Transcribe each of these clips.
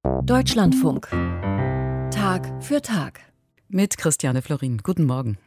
Deutschlandfunk. Tag für Tag. Mit Christiane Florin. Guten Morgen.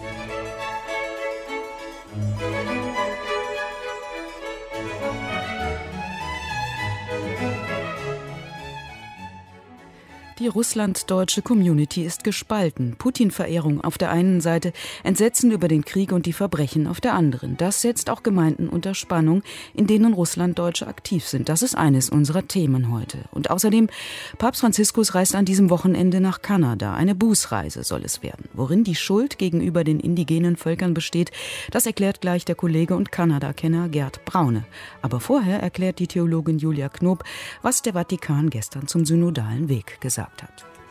Die russlanddeutsche Community ist gespalten. Putin-Verehrung auf der einen Seite, Entsetzen über den Krieg und die Verbrechen auf der anderen. Das setzt auch Gemeinden unter Spannung, in denen Russlanddeutsche aktiv sind. Das ist eines unserer Themen heute. Und außerdem, Papst Franziskus reist an diesem Wochenende nach Kanada. Eine Bußreise soll es werden. Worin die Schuld gegenüber den indigenen Völkern besteht, das erklärt gleich der Kollege und Kanada-Kenner Gerd Braune. Aber vorher erklärt die Theologin Julia Knoop, was der Vatikan gestern zum synodalen Weg gesagt hat.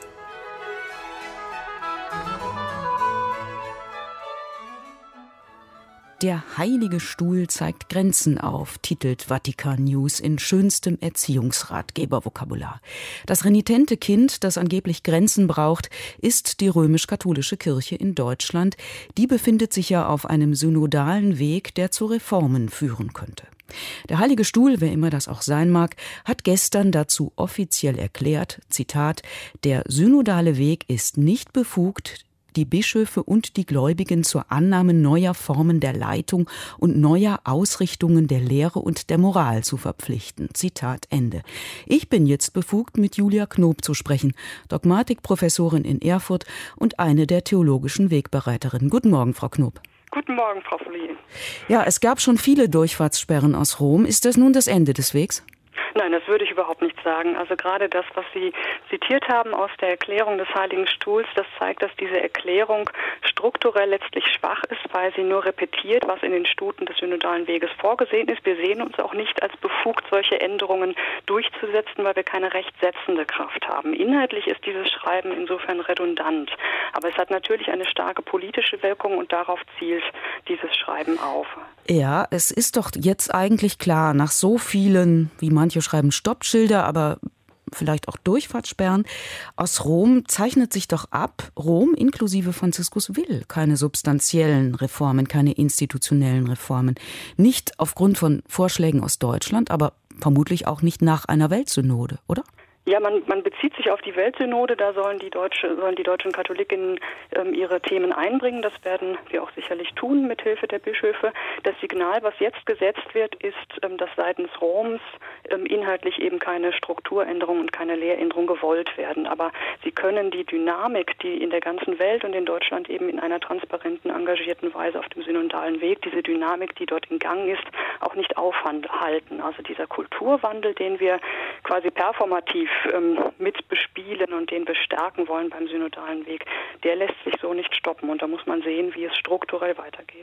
Der Heilige Stuhl zeigt Grenzen auf, titelt Vatikan News in schönstem Erziehungsratgebervokabular. Das renitente Kind, das angeblich Grenzen braucht, ist die römisch-katholische Kirche in Deutschland. Die befindet sich ja auf einem synodalen Weg, der zu Reformen führen könnte. Der Heilige Stuhl, wer immer das auch sein mag, hat gestern dazu offiziell erklärt, Zitat, der synodale Weg ist nicht befugt, die Bischöfe und die Gläubigen zur Annahme neuer Formen der Leitung und neuer Ausrichtungen der Lehre und der Moral zu verpflichten. Zitat Ende. Ich bin jetzt befugt, mit Julia Knoop zu sprechen, Dogmatikprofessorin in Erfurt und eine der theologischen Wegbereiterinnen. Guten Morgen, Frau Knoop. Guten Morgen, Frau Florin. Ja, es gab schon viele Durchfahrtssperren aus Rom. Ist das nun das Ende des Wegs? Nein, das würde ich überhaupt nicht sagen. Also gerade das, was Sie zitiert haben aus der Erklärung des Heiligen Stuhls, das zeigt, dass diese Erklärung strukturell letztlich schwach ist, weil sie nur repetiert, was in den Statuten des synodalen Weges vorgesehen ist. Wir sehen uns auch nicht als befugt, solche Änderungen durchzusetzen, weil wir keine rechtsetzende Kraft haben. Inhaltlich ist dieses Schreiben insofern redundant. Aber es hat natürlich eine starke politische Wirkung und darauf zielt dieses Schreiben auf. Ja, es ist doch jetzt eigentlich klar, nach so vielen, wie manche schreiben, Stoppschilder, aber vielleicht auch Durchfahrtssperren, aus Rom zeichnet sich doch ab, Rom inklusive Franziskus will keine substanziellen Reformen, keine institutionellen Reformen. Nicht aufgrund von Vorschlägen aus Deutschland, aber vermutlich auch nicht nach einer Weltsynode, oder? Ja, man bezieht sich auf die Weltsynode, da sollen die deutschen Katholikinnen ihre Themen einbringen. Das werden wir auch sicherlich tun mit Hilfe der Bischöfe. Das Signal, was jetzt gesetzt wird, ist, dass seitens Roms inhaltlich eben keine Strukturänderung und keine Lehränderung gewollt werden. Aber sie können die Dynamik, die in der ganzen Welt und in Deutschland eben in einer transparenten, engagierten Weise auf dem synodalen Weg, diese Dynamik, die dort in Gang ist, auch nicht aufhalten. Also dieser Kulturwandel, den wir quasi performativ mit bespielen und den wir stärken wollen beim synodalen Weg, der lässt sich so nicht stoppen. Und da muss man sehen, wie es strukturell weitergeht.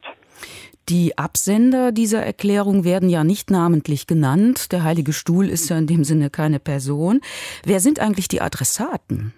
Die Absender dieser Erklärung werden ja nicht namentlich genannt. Der Heilige Stuhl ist ja in dem Sinne keine Person. Wer sind eigentlich die Adressaten?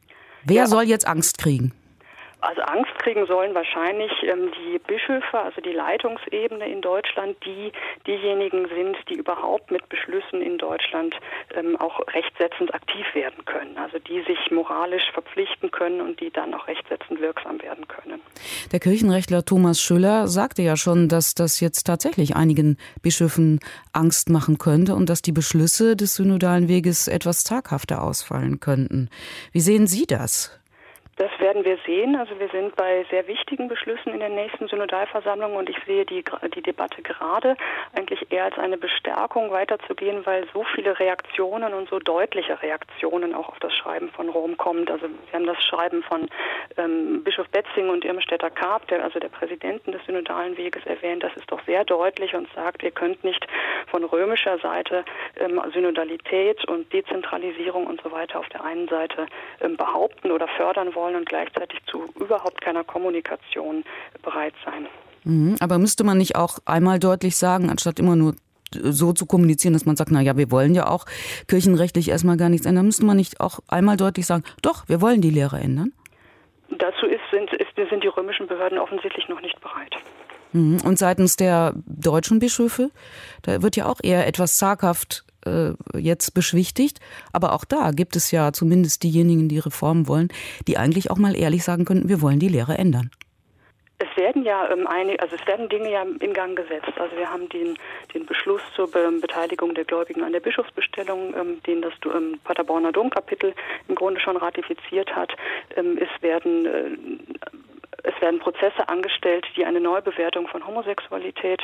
Wer soll jetzt Angst kriegen? Also Angst kriegen sollen wahrscheinlich die Bischöfe, also die Leitungsebene in Deutschland, die diejenigen sind, die überhaupt mit Beschlüssen in Deutschland auch rechtsetzend aktiv werden können. Also die sich moralisch verpflichten können und die dann auch rechtsetzend wirksam werden können. Der Kirchenrechtler Thomas Schüller sagte ja schon, dass das jetzt tatsächlich einigen Bischöfen Angst machen könnte und dass die Beschlüsse des synodalen Weges etwas zaghafter ausfallen könnten. Wie sehen Sie das? Das werden wir sehen. Also wir sind bei sehr wichtigen Beschlüssen in der nächsten Synodalversammlung und ich sehe die Debatte gerade eigentlich eher als eine Bestärkung weiterzugehen, weil so viele Reaktionen und so deutliche Reaktionen auch auf das Schreiben von Rom kommt. Also wir haben das Schreiben von Bischof Betzing und Irmstädter Karp, der Präsidenten des synodalen Weges, erwähnt. Das ist doch sehr deutlich und sagt, ihr könnt nicht von römischer Seite Synodalität und Dezentralisierung und so weiter auf der einen Seite behaupten oder fördern wollen und gleichzeitig zu überhaupt keiner Kommunikation bereit sein. Aber müsste man nicht auch einmal deutlich sagen, anstatt immer nur so zu kommunizieren, dass man sagt, na ja, wir wollen ja auch kirchenrechtlich erstmal gar nichts ändern, müsste man nicht auch einmal deutlich sagen, doch, wir wollen die Lehre ändern? Dazu sind die römischen Behörden offensichtlich noch nicht bereit. Und seitens der deutschen Bischöfe, da wird ja auch eher etwas zaghaft jetzt beschwichtigt. Aber auch da gibt es ja zumindest diejenigen, die Reformen wollen, die eigentlich auch mal ehrlich sagen könnten, wir wollen die Lehre ändern. Es werden Dinge ja in Gang gesetzt. Also wir haben den Beschluss zur Beteiligung der Gläubigen an der Bischofsbestellung, den das Paderborner Domkapitel im Grunde schon ratifiziert hat. Es werden Prozesse angestellt, die eine Neubewertung von Homosexualität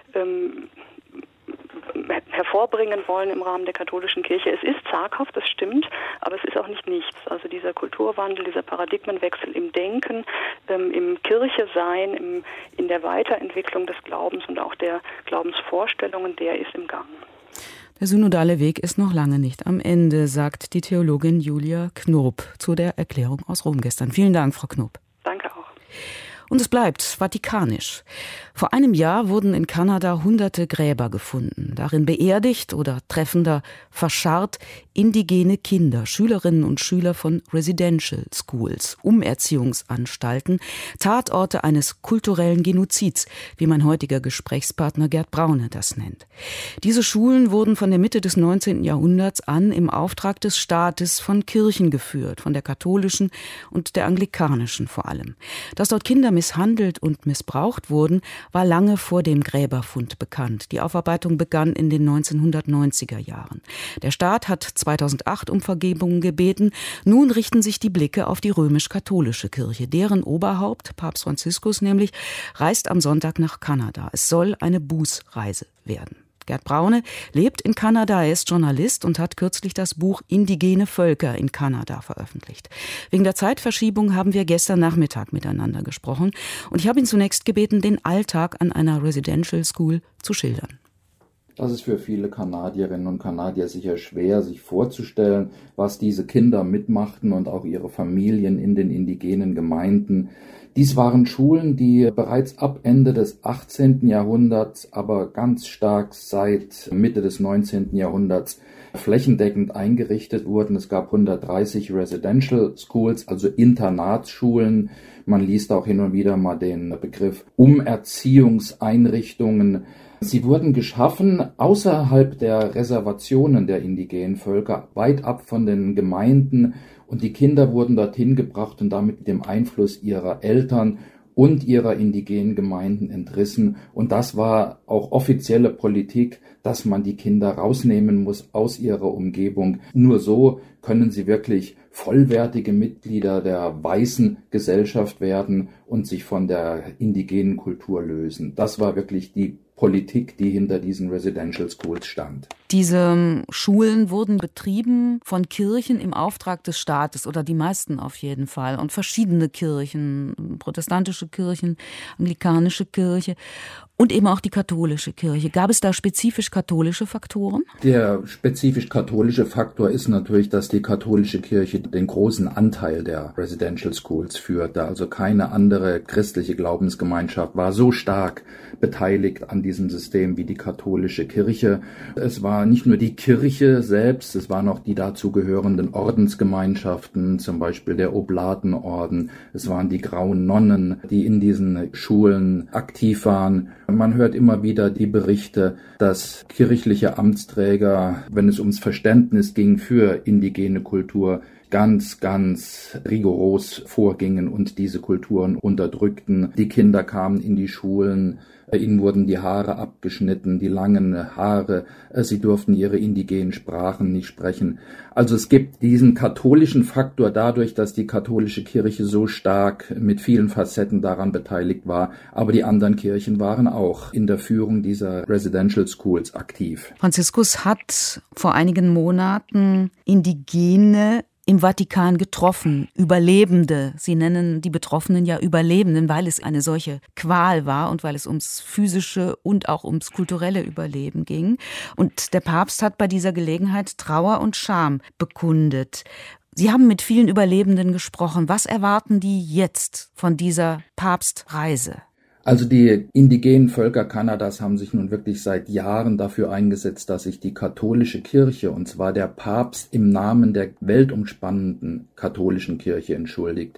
hervorbringen wollen im Rahmen der katholischen Kirche. Es ist zaghaft, das stimmt, aber es ist auch nicht nichts. Also dieser Kulturwandel, dieser Paradigmenwechsel im Denken, im Kirche-Sein, in der Weiterentwicklung des Glaubens und auch der Glaubensvorstellungen, der ist im Gang. Der synodale Weg ist noch lange nicht am Ende, sagt die Theologin Julia Knoop zu der Erklärung aus Rom gestern. Vielen Dank, Frau Knoop. Danke auch. Und es bleibt vatikanisch. Vor einem Jahr wurden in Kanada hunderte Gräber gefunden, darin beerdigt oder treffender verscharrt indigene Kinder, Schülerinnen und Schüler von Residential Schools, Umerziehungsanstalten, Tatorte eines kulturellen Genozids, wie mein heutiger Gesprächspartner Gerd Braune das nennt. Diese Schulen wurden von der Mitte des 19. Jahrhunderts an im Auftrag des Staates von Kirchen geführt, von der katholischen und der anglikanischen vor allem. Dass dort Kinder misshandelt und missbraucht wurden, war lange vor dem Gräberfund bekannt. Die Aufarbeitung begann in den 1990er Jahren. Der Staat hat 2008 um Vergebung gebeten. Nun richten sich die Blicke auf die römisch-katholische Kirche. Deren Oberhaupt, Papst Franziskus nämlich, reist am Sonntag nach Kanada. Es soll eine Bußreise werden. Gerd Braune lebt in Kanada, er ist Journalist und hat kürzlich das Buch Indigene Völker in Kanada veröffentlicht. Wegen der Zeitverschiebung haben wir gestern Nachmittag miteinander gesprochen und ich habe ihn zunächst gebeten, den Alltag an einer Residential School zu schildern. Das ist für viele Kanadierinnen und Kanadier sicher schwer, sich vorzustellen, was diese Kinder mitmachten und auch ihre Familien in den indigenen Gemeinden. Dies waren Schulen, die bereits ab Ende des 18. Jahrhunderts, aber ganz stark seit Mitte des 19. Jahrhunderts flächendeckend eingerichtet wurden. Es gab 130 Residential Schools, also Internatsschulen. Man liest auch hin und wieder mal den Begriff Umerziehungseinrichtungen. Sie wurden geschaffen außerhalb der Reservationen der indigenen Völker, weit ab von den Gemeinden, und die Kinder wurden dorthin gebracht und damit dem Einfluss ihrer Eltern und ihrer indigenen Gemeinden entrissen. Und das war auch offizielle Politik, dass man die Kinder rausnehmen muss aus ihrer Umgebung. Nur so können sie wirklich vollwertige Mitglieder der weißen Gesellschaft werden und sich von der indigenen Kultur lösen. Das war wirklich die Politik, die hinter diesen Residential Schools stand. Diese Schulen wurden betrieben von Kirchen im Auftrag des Staates, oder die meisten auf jeden Fall, und verschiedene Kirchen, protestantische Kirchen, anglikanische Kirche und eben auch die katholische Kirche. Gab es da spezifisch katholische Faktoren? Der spezifisch katholische Faktor ist natürlich, dass die katholische Kirche den großen Anteil der Residential Schools führte. Also keine andere christliche Glaubensgemeinschaft war so stark beteiligt an diesem System wie die katholische Kirche. Es war nicht nur die Kirche selbst, es waren auch die dazugehörenden Ordensgemeinschaften, zum Beispiel der Oblatenorden. Es waren die Grauen Nonnen, die in diesen Schulen aktiv waren. Man hört immer wieder die Berichte, dass kirchliche Amtsträger, wenn es ums Verständnis ging für indigene Kultur, ganz, ganz rigoros vorgingen und diese Kulturen unterdrückten. Die Kinder kamen in die Schulen, ihnen wurden die Haare abgeschnitten, die langen Haare, sie durften ihre indigenen Sprachen nicht sprechen. Also es gibt diesen katholischen Faktor dadurch, dass die katholische Kirche so stark mit vielen Facetten daran beteiligt war, aber die anderen Kirchen waren auch in der Führung dieser Residential Schools aktiv. Franziskus hat vor einigen Monaten Indigene im Vatikan getroffen, Überlebende. Sie nennen die Betroffenen ja Überlebenden, weil es eine solche Qual war und weil es ums physische und auch ums kulturelle Überleben ging. Und der Papst hat bei dieser Gelegenheit Trauer und Scham bekundet. Sie haben mit vielen Überlebenden gesprochen. Was erwarten die jetzt von dieser Papstreise? Also die indigenen Völker Kanadas haben sich nun wirklich seit Jahren dafür eingesetzt, dass sich die katholische Kirche, und zwar der Papst, im Namen der weltumspannenden katholischen Kirche entschuldigt.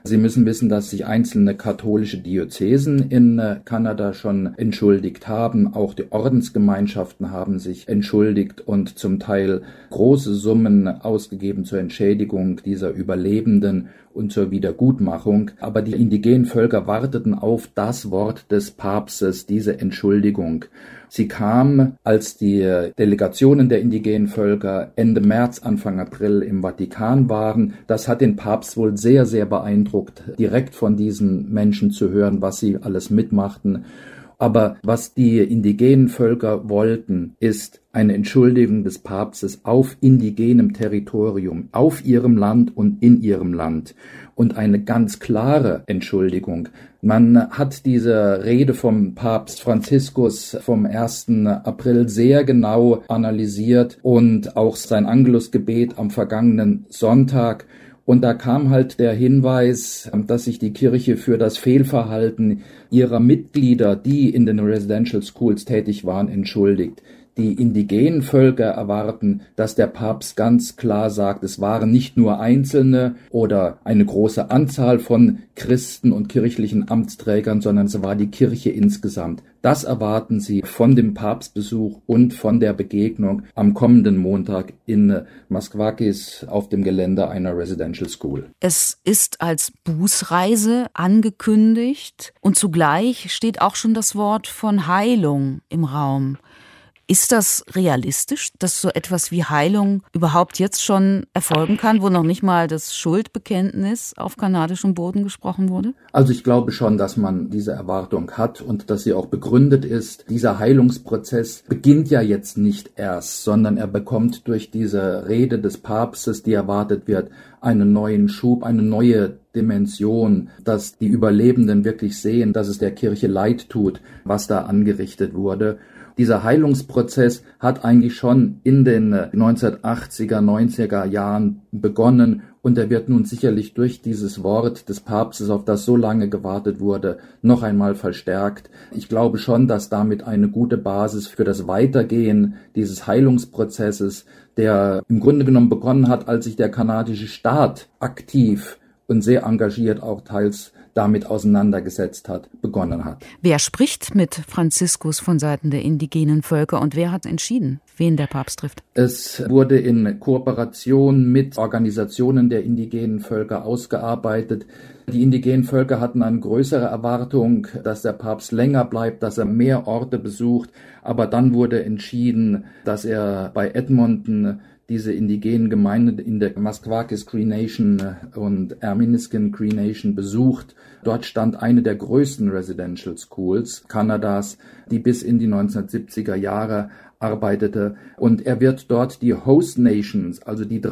Sie müssen wissen, dass sich einzelne katholische Diözesen in Kanada schon entschuldigt haben. Auch die Ordensgemeinschaften haben sich entschuldigt und zum Teil große Summen ausgegeben zur Entschädigung dieser Überlebenden und zur Wiedergutmachung. Aber die indigenen Völker warteten auf das Wort des Papstes, diese Entschuldigung. Sie kam, als die Delegationen der indigenen Völker Ende März, Anfang April im Vatikan waren. Das hat den Papst wohl sehr, sehr beeindruckt, direkt von diesen Menschen zu hören, was sie alles mitmachten. Aber was die indigenen Völker wollten, ist eine Entschuldigung des Papstes auf indigenem Territorium, auf ihrem Land und in ihrem Land. Und eine ganz klare Entschuldigung. Man hat diese Rede vom Papst Franziskus vom 1. April sehr genau analysiert und auch sein Angelusgebet am vergangenen Sonntag. Und da kam halt der Hinweis, dass sich die Kirche für das Fehlverhalten ihrer Mitglieder, die in den Residential Schools tätig waren, entschuldigt. Die indigenen Völker erwarten, dass der Papst ganz klar sagt, es waren nicht nur Einzelne oder eine große Anzahl von Christen und kirchlichen Amtsträgern, sondern es war die Kirche insgesamt. Das erwarten sie von dem Papstbesuch und von der Begegnung am kommenden Montag in Meskwakis auf dem Gelände einer Residential School. Es ist als Bußreise angekündigt und zugleich steht auch schon das Wort von Heilung im Raum. Ist das realistisch, dass so etwas wie Heilung überhaupt jetzt schon erfolgen kann, wo noch nicht mal das Schuldbekenntnis auf kanadischem Boden gesprochen wurde? Also ich glaube schon, dass man diese Erwartung hat und dass sie auch begründet ist. Dieser Heilungsprozess beginnt ja jetzt nicht erst, sondern er bekommt durch diese Rede des Papstes, die erwartet wird, einen neuen Schub, eine neue Dimension, dass die Überlebenden wirklich sehen, dass es der Kirche leid tut, was da angerichtet wurde. Dieser Heilungsprozess hat eigentlich schon in den 1980er, 90er Jahren begonnen und er wird nun sicherlich durch dieses Wort des Papstes, auf das so lange gewartet wurde, noch einmal verstärkt. Ich glaube schon, dass damit eine gute Basis für das Weitergehen dieses Heilungsprozesses, der im Grunde genommen begonnen hat, als sich der kanadische Staat aktiv und sehr engagiert auch teils damit auseinandergesetzt hat, begonnen hat. Wer spricht mit Franziskus von Seiten der indigenen Völker und wer hat entschieden, wen der Papst trifft? Es wurde in Kooperation mit Organisationen der indigenen Völker ausgearbeitet. Die indigenen Völker hatten eine größere Erwartung, dass der Papst länger bleibt, dass er mehr Orte besucht. Aber dann wurde entschieden, dass er bei Edmonton diese indigenen Gemeinden in der Meskwakis Cree Nation und Erminisken Cree Nation besucht. Dort stand eine der größten Residential Schools Kanadas, die bis in die 1970er Jahre arbeitete. Und er wird dort die Host Nations, also die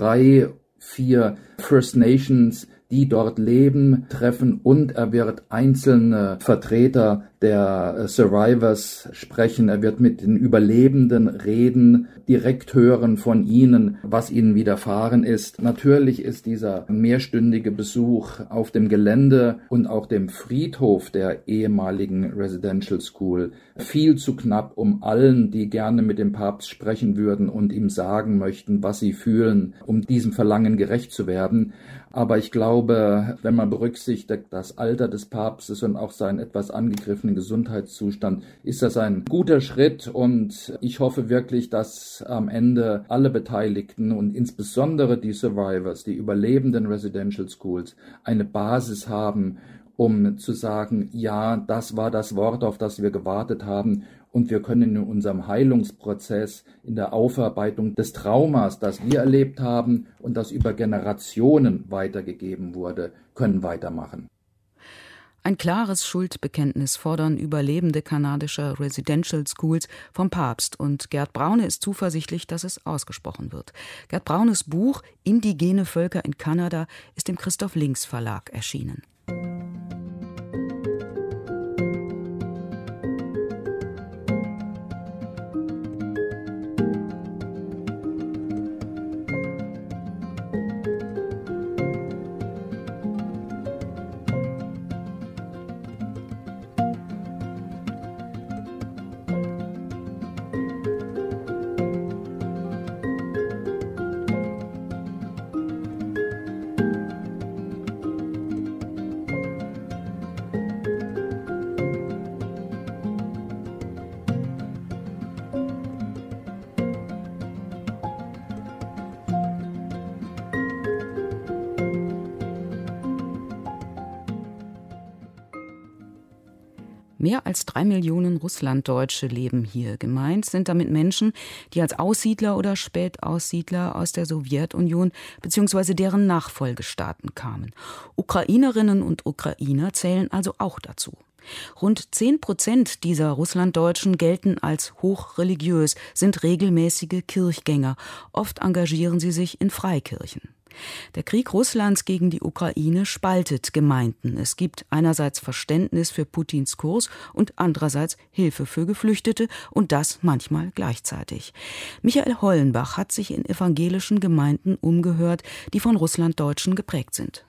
3-4 First Nations, die dort leben, treffen und er wird einzelne Vertreter der Survivors sprechen. Er wird mit den Überlebenden reden, direkt hören von ihnen, was ihnen widerfahren ist. Natürlich ist dieser mehrstündige Besuch auf dem Gelände und auch dem Friedhof der ehemaligen Residential School viel zu knapp, um allen, die gerne mit dem Papst sprechen würden und ihm sagen möchten, was sie fühlen, um diesem Verlangen gerecht zu werden. Aber ich glaube, wenn man berücksichtigt das Alter des Papstes und auch seinen etwas angegriffenen Gesundheitszustand, ist das ein guter Schritt und ich hoffe wirklich, dass am Ende alle Beteiligten und insbesondere die Survivors, die überlebenden Residential Schools, eine Basis haben, um zu sagen, ja, das war das Wort, auf das wir gewartet haben und wir können in unserem Heilungsprozess, in der Aufarbeitung des Traumas, das wir erlebt haben und das über Generationen weitergegeben wurde, können weitermachen. Ein klares Schuldbekenntnis fordern Überlebende kanadischer Residential Schools vom Papst und Gerd Braune ist zuversichtlich, dass es ausgesprochen wird. Gerd Braunes Buch Indigene Völker in Kanada ist im Christoph Links Verlag erschienen. Mehr als 3 Millionen Russlanddeutsche leben hier. Gemeint sind damit Menschen, die als Aussiedler oder Spätaussiedler aus der Sowjetunion bzw. deren Nachfolgestaaten kamen. Ukrainerinnen und Ukrainer zählen also auch dazu. Rund 10% dieser Russlanddeutschen gelten als hochreligiös, sind regelmäßige Kirchgänger. Oft engagieren sie sich in Freikirchen. Der Krieg Russlands gegen die Ukraine spaltet Gemeinden. Es gibt einerseits Verständnis für Putins Kurs und andererseits Hilfe für Geflüchtete und das manchmal gleichzeitig. Michael Hollenbach hat sich in evangelischen Gemeinden umgehört, die von Russlanddeutschen geprägt sind.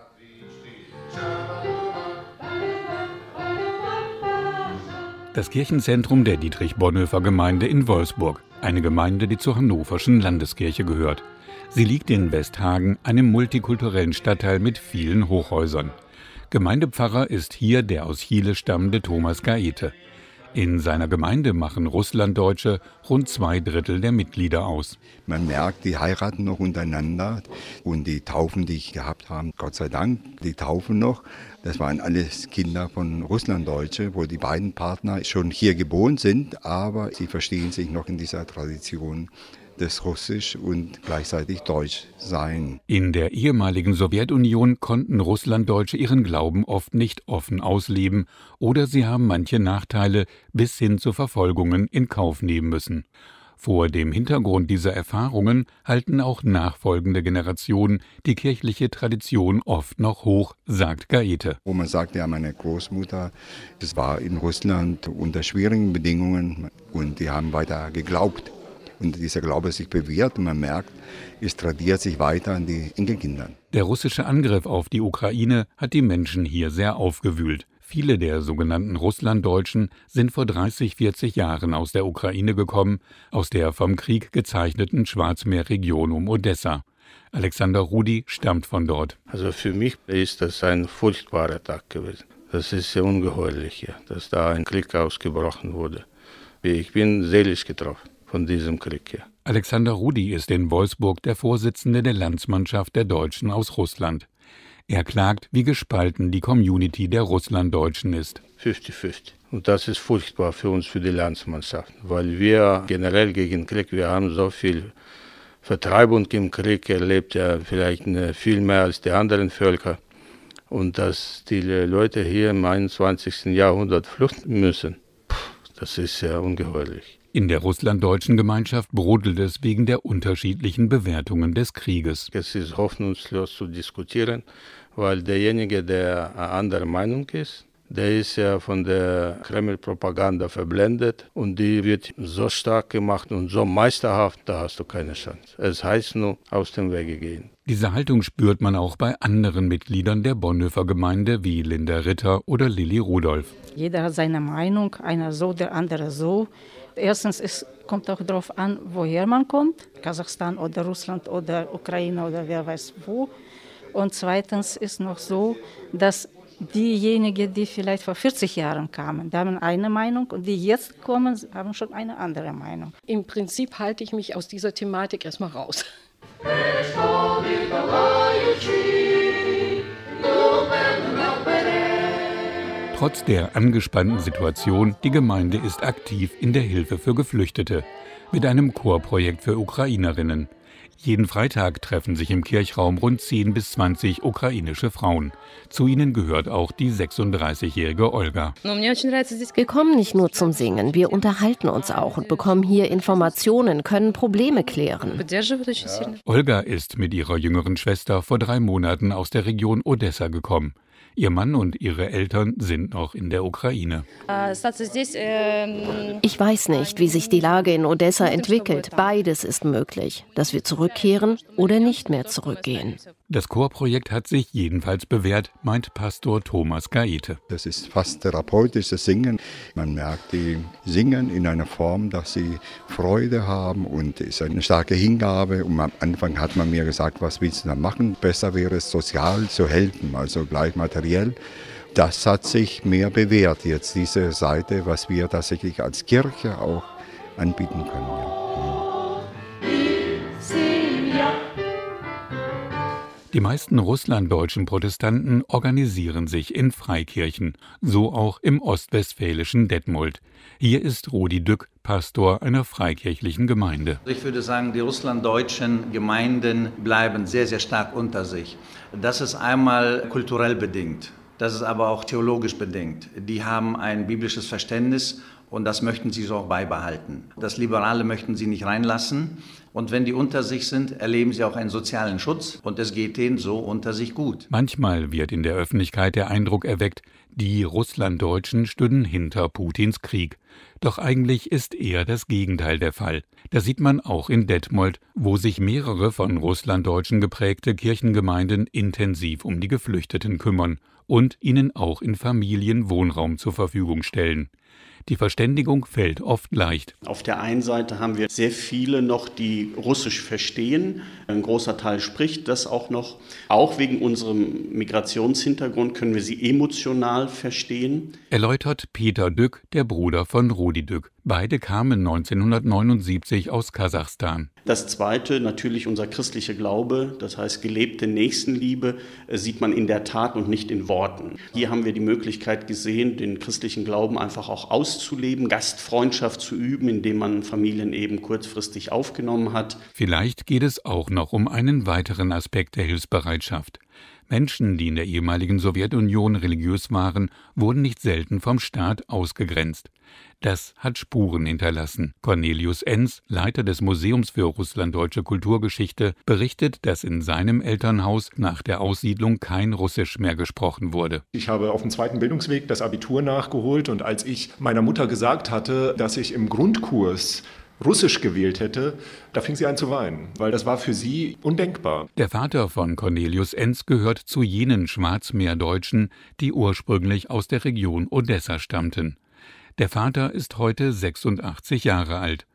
Das Kirchenzentrum der Dietrich-Bonhoeffer-Gemeinde in Wolfsburg, eine Gemeinde, die zur Hannoverschen Landeskirche gehört. Sie liegt in Westhagen, einem multikulturellen Stadtteil mit vielen Hochhäusern. Gemeindepfarrer ist hier der aus Chile stammende Thomas Gaete. In seiner Gemeinde machen Russlanddeutsche rund 2/3 der Mitglieder aus. Man merkt, die heiraten noch untereinander und die Taufen, die ich gehabt habe, Gott sei Dank, die taufen noch. Das waren alles Kinder von Russlanddeutsche, wo die beiden Partner schon hier geboren sind, aber sie verstehen sich noch in dieser Tradition des Russisch und gleichzeitig Deutsch sein. In der ehemaligen Sowjetunion konnten Russlanddeutsche ihren Glauben oft nicht offen ausleben oder sie haben manche Nachteile bis hin zu Verfolgungen in Kauf nehmen müssen. Vor dem Hintergrund dieser Erfahrungen halten auch nachfolgende Generationen die kirchliche Tradition oft noch hoch, sagt Gaete. Wo man sagt, ja, meine Großmutter, das war in Russland unter schwierigen Bedingungen und die haben weiter geglaubt. Und dieser Glaube sich bewährt und man merkt, es tradiert sich weiter an die Enkelkinder. Der russische Angriff auf die Ukraine hat die Menschen hier sehr aufgewühlt. Viele der sogenannten Russlanddeutschen sind vor 30, 40 Jahren aus der Ukraine gekommen, aus der vom Krieg gezeichneten Schwarzmeerregion um Odessa. Alexander Rudi stammt von dort. Also für mich ist das ein furchtbarer Tag gewesen. Das ist sehr ungeheuerlich hier, dass da ein Krieg ausgebrochen wurde. Ich bin seelisch getroffen von diesem Krieg hier. Alexander Rudi ist in Wolfsburg der Vorsitzende der Landsmannschaft der Deutschen aus Russland. Er klagt, wie gespalten die Community der Russlanddeutschen ist. 50-50. Und das ist furchtbar für uns, für die Landsmannschaft. Weil wir generell gegen Krieg, wir haben so viel Vertreibung im Krieg erlebt, ja vielleicht viel mehr als die anderen Völker. Und dass die Leute hier im 21. Jahrhundert flüchten müssen, das ist ja ungeheuerlich. In der russlanddeutschen Gemeinschaft brodelt es wegen der unterschiedlichen Bewertungen des Krieges. Es ist hoffnungslos zu diskutieren, weil derjenige, der anderer Meinung ist, der ist ja von der Kreml-Propaganda verblendet und die wird so stark gemacht und so meisterhaft, da hast du keine Chance. Es heißt nur, aus dem Wege gehen. Diese Haltung spürt man auch bei anderen Mitgliedern der Bonhoeffer Gemeinde wie Linda Ritter oder Lilly Rudolph. Jeder hat seine Meinung, einer so, der andere so. Erstens, es kommt auch darauf an, woher man kommt, Kasachstan oder Russland oder Ukraine oder wer weiß wo. Und zweitens ist noch so, dass diejenigen, die vielleicht vor 40 Jahren kamen, die haben eine Meinung und die jetzt kommen, haben schon eine andere Meinung. Im Prinzip halte ich mich aus dieser Thematik erstmal raus. Trotz der angespannten Situation, die Gemeinde ist aktiv in der Hilfe für Geflüchtete mit einem Chorprojekt für Ukrainerinnen. Jeden Freitag treffen sich im Kirchraum rund 10 bis 20 ukrainische Frauen. Zu ihnen gehört auch die 36-jährige Olga. Wir kommen nicht nur zum Singen, wir unterhalten uns auch und bekommen hier Informationen, können Probleme klären. Olga ist mit ihrer jüngeren Schwester vor 3 Monaten aus der Region Odessa gekommen. Ihr Mann und ihre Eltern sind noch in der Ukraine. Ich weiß nicht, wie sich die Lage in Odessa entwickelt. Beides ist möglich, dass wir zurückkehren oder nicht mehr zurückgehen. Das Chorprojekt hat sich jedenfalls bewährt, meint Pastor Thomas Gaete. Das ist fast therapeutisches Singen. Man merkt, die singen in einer Form, dass sie Freude haben und es ist eine starke Hingabe. Und am Anfang hat man mir gesagt, was willst du da machen? Besser wäre es, sozial zu helfen, also gleich materiell. Das hat sich mehr bewährt, jetzt diese Seite, was wir tatsächlich als Kirche auch anbieten können. Ja. Die meisten russlanddeutschen Protestanten organisieren sich in Freikirchen, so auch im ostwestfälischen Detmold. Hier ist Rudi Dück Pastor einer freikirchlichen Gemeinde. Ich würde sagen, die russlanddeutschen Gemeinden bleiben sehr, sehr stark unter sich. Das ist einmal kulturell bedingt, das ist aber auch theologisch bedingt. Die haben ein biblisches Verständnis und das möchten sie so beibehalten. Das Liberale möchten sie nicht reinlassen. Und wenn die unter sich sind, erleben sie auch einen sozialen Schutz und es geht denen so unter sich gut. Manchmal wird in der Öffentlichkeit der Eindruck erweckt, die Russlanddeutschen stünden hinter Putins Krieg. Doch eigentlich ist eher das Gegenteil der Fall. Das sieht man auch in Detmold, wo sich mehrere von Russlanddeutschen geprägte Kirchengemeinden intensiv um die Geflüchteten kümmern und ihnen auch in Familien Wohnraum zur Verfügung stellen. Die Verständigung fällt oft leicht. Auf der einen Seite haben wir sehr viele noch, die Russisch verstehen. Ein großer Teil spricht das auch noch. Auch wegen unserem Migrationshintergrund können wir sie emotional verstehen. Erläutert Peter Dück, der Bruder von Rudi Dück. Beide kamen 1979 aus Kasachstan. Das Zweite, natürlich unser christlicher Glaube, das heißt gelebte Nächstenliebe, sieht man in der Tat und nicht in Worten. Hier haben wir die Möglichkeit gesehen, den christlichen Glauben einfach auch auszuleben, Gastfreundschaft zu üben, indem man Familien eben kurzfristig aufgenommen hat. Vielleicht geht es auch noch um einen weiteren Aspekt der Hilfsbereitschaft. Menschen, die in der ehemaligen Sowjetunion religiös waren, wurden nicht selten vom Staat ausgegrenzt. Das hat Spuren hinterlassen. Cornelius Enz, Leiter des Museums für russlanddeutsche Kulturgeschichte, berichtet, dass in seinem Elternhaus nach der Aussiedlung kein Russisch mehr gesprochen wurde. Ich habe auf dem zweiten Bildungsweg das Abitur nachgeholt und als ich meiner Mutter gesagt hatte, dass ich im Grundkurs Russisch gewählt hätte, da fing sie an zu weinen, weil das war für sie undenkbar. Der Vater von Cornelius Enz gehört zu jenen Schwarzmeerdeutschen, die ursprünglich aus der Region Odessa stammten. Der Vater ist heute 86 Jahre alt.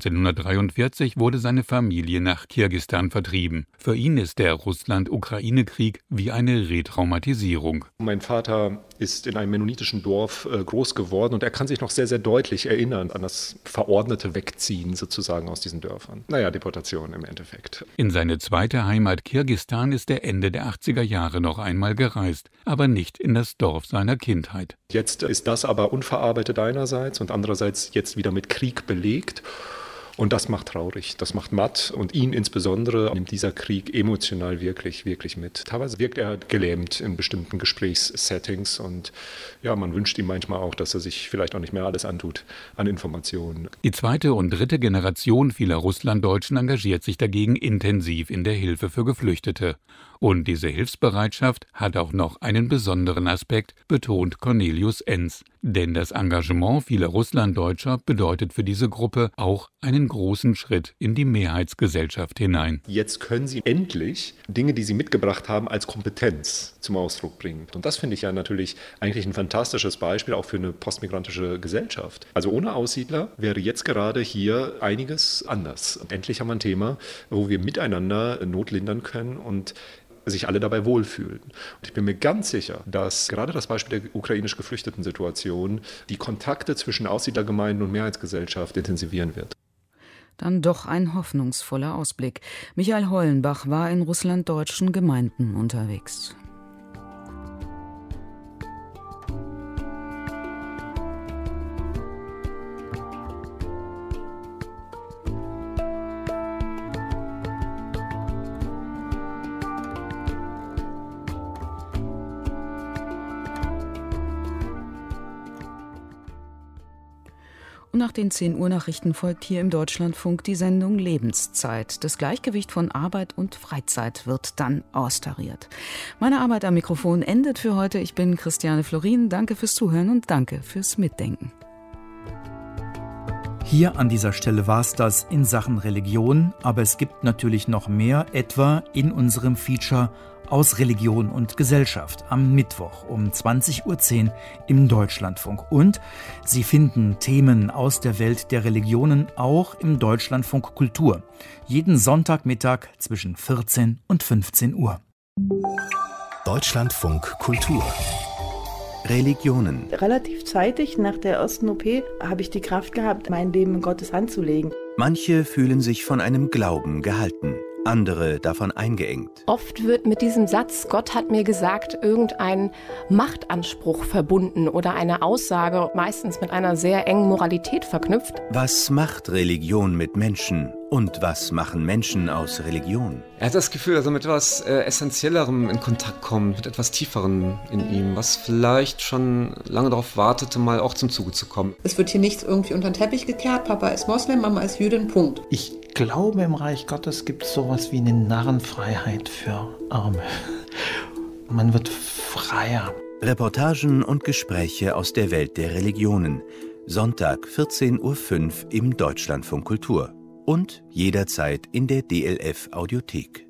1943 wurde seine Familie nach Kirgisistan vertrieben. Für ihn ist der Russland-Ukraine-Krieg wie eine Retraumatisierung. Mein Vater ist in einem mennonitischen Dorf groß geworden und er kann sich noch sehr, sehr deutlich erinnern an das verordnete Wegziehen sozusagen aus diesen Dörfern. Deportation im Endeffekt. In seine zweite Heimat Kirgisistan ist er Ende der 80er Jahre noch einmal gereist, aber nicht in das Dorf seiner Kindheit. Jetzt ist das aber unverarbeitet einerseits und andererseits jetzt wieder mit Krieg belegt. Und das macht traurig, das macht matt und ihn insbesondere nimmt dieser Krieg emotional wirklich, wirklich mit. Teilweise wirkt er gelähmt in bestimmten Gesprächssettings und ja, man wünscht ihm manchmal auch, dass er sich vielleicht auch nicht mehr alles antut an Informationen. Die zweite und dritte Generation vieler Russlanddeutschen engagiert sich dagegen intensiv in der Hilfe für Geflüchtete. Und diese Hilfsbereitschaft hat auch noch einen besonderen Aspekt, betont Cornelius Enz. Denn das Engagement vieler Russlanddeutscher bedeutet für diese Gruppe auch einen großen Schritt in die Mehrheitsgesellschaft hinein. Jetzt können sie endlich Dinge, die sie mitgebracht haben, als Kompetenz zum Ausdruck bringen. Und das finde ich ja natürlich eigentlich ein fantastisches Beispiel auch für eine postmigrantische Gesellschaft. Also ohne Aussiedler wäre jetzt gerade hier einiges anders. Endlich haben wir ein Thema, wo wir miteinander Not lindern können und sich alle dabei wohlfühlen. Und ich bin mir ganz sicher, dass gerade das Beispiel der ukrainisch geflüchteten Situation die Kontakte zwischen Aussiedlergemeinden und Mehrheitsgesellschaft intensivieren wird. Dann doch ein hoffnungsvoller Ausblick. Michael Hollenbach war in russlanddeutschen Gemeinden unterwegs. Und nach den 10 Uhr Nachrichten folgt hier im Deutschlandfunk die Sendung Lebenszeit. Das Gleichgewicht von Arbeit und Freizeit wird dann austariert. Meine Arbeit am Mikrofon endet für heute. Ich bin Christiane Florin. Danke fürs Zuhören und danke fürs Mitdenken. Hier an dieser Stelle war es das in Sachen Religion, aber es gibt natürlich noch mehr, etwa in unserem Feature aus Religion und Gesellschaft am Mittwoch um 20.10 Uhr im Deutschlandfunk. Und Sie finden Themen aus der Welt der Religionen auch im Deutschlandfunk Kultur. Jeden Sonntagmittag zwischen 14 und 15 Uhr. Deutschlandfunk Kultur. Religionen. Relativ zeitig nach der ersten OP habe ich die Kraft gehabt, mein Leben in Gottes Hand zu legen. Manche fühlen sich von einem Glauben gehalten. andere davon eingeengt. Oft wird mit diesem Satz, Gott hat mir gesagt, irgendein Machtanspruch verbunden oder eine Aussage, meistens mit einer sehr engen Moralität verknüpft. Was macht Religion mit Menschen? Und was machen Menschen aus Religion? Er hat das Gefühl, dass er mit etwas Essentiellerem in Kontakt kommt, mit etwas Tieferem in ihm, was vielleicht schon lange darauf wartete, mal auch zum Zuge zu kommen. Es wird hier nichts irgendwie unter den Teppich gekehrt. Papa ist Moslem, Mama ist Jüdin, Punkt. Ich glaube, im Reich Gottes gibt es sowas wie eine Narrenfreiheit für Arme. Man wird freier. Reportagen und Gespräche aus der Welt der Religionen. Sonntag 14:05 Uhr im Deutschlandfunk Kultur. Und jederzeit in der DLF Audiothek.